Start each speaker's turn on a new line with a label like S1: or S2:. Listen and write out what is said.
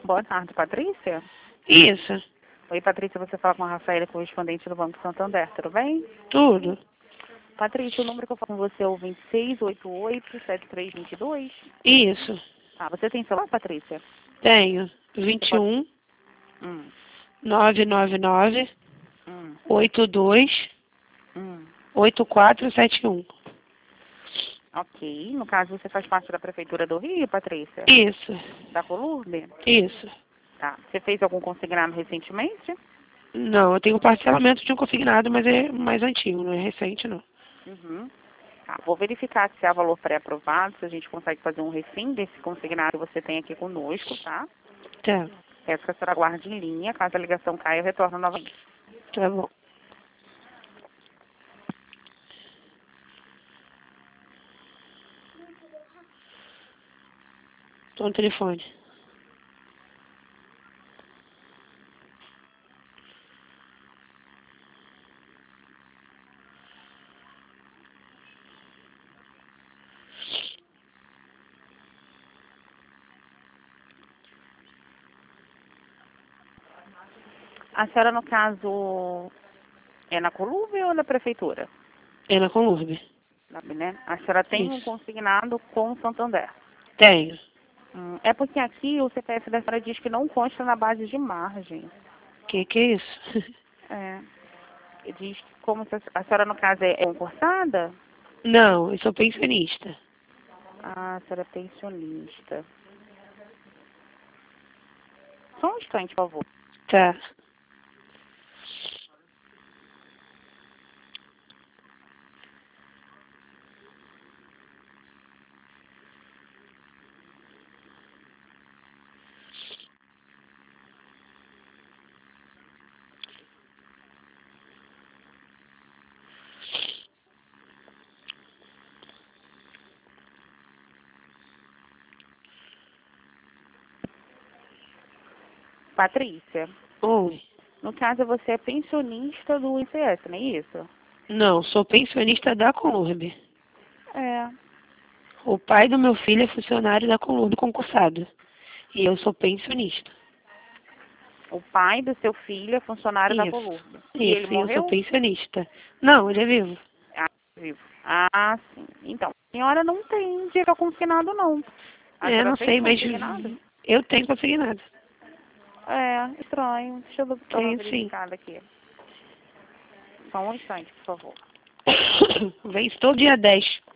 S1: Boa tarde, Patrícia.
S2: Isso,
S1: Oi, Patrícia, você fala com a Rafaela, correspondente do Banco Santander, tudo bem?
S2: tudo.
S1: Patrícia, o número que eu falo com você é o 2688-7322.
S2: Isso,
S1: Ah, você tem celular, Patrícia?
S2: tenho.
S1: Você pode...
S2: 21
S1: Hum,
S2: 999
S1: hum,
S2: 82
S1: hum.
S2: 8471.
S1: Ok. No caso, você faz parte da Prefeitura do Rio, Patrícia?
S2: Isso,
S1: Da Colurbe?
S2: isso.
S1: Tá. Você fez algum consignado recentemente?
S2: Não, eu tenho parcelamento de um consignado, mas é mais antigo, não é recente, não.
S1: Uhum. Tá. Vou verificar se há valor pré-aprovado, se a gente consegue fazer um refim desse consignado que você tem aqui conosco, tá?
S2: Tá,
S1: Peço que a senhora aguarde em linha. Caso a ligação caia, eu retorno novamente.
S2: tá bom. Tô no telefone.
S1: A senhora, no caso, é na Colurbe ou na Prefeitura?
S2: É na Colurbe.
S1: Sabe, né? A senhora tem um
S2: Isso.
S1: consignado com o Santander.
S2: Tenho.
S1: É porque aqui o CPF da senhora diz que não consta na base de margem.
S2: Que é isso?
S1: É. Diz que como se a senhora, no caso, é concursada?
S2: Não, eu sou pensionista.
S1: Ah, a senhora é pensionista. Só um instante, por favor.
S2: Tá.
S1: Patrícia,
S2: Oi.
S1: no caso você é pensionista do INSS, não é isso?
S2: Não, sou pensionista da Colurbe.
S1: É.
S2: O pai do meu filho é funcionário da Colurbe concursado. E eu sou pensionista.
S1: O pai do seu filho é funcionário da
S2: Isso.
S1: Colurbe. E ele
S2: Isso, e eu sou
S1: morreu?
S2: pensionista. Não, ele é vivo.
S1: Ah, vivo. Ah, sim. Então, a senhora não tem direito consignado, não. A
S2: É,
S1: senhora
S2: não
S1: tem
S2: sei, mas
S1: consignado?
S2: eu tenho consignado.
S1: É, estranho. Deixa eu dar uma
S2: Tenho sim.
S1: verificada aqui. Só um instante, por favor.
S2: Vence todo dia 10.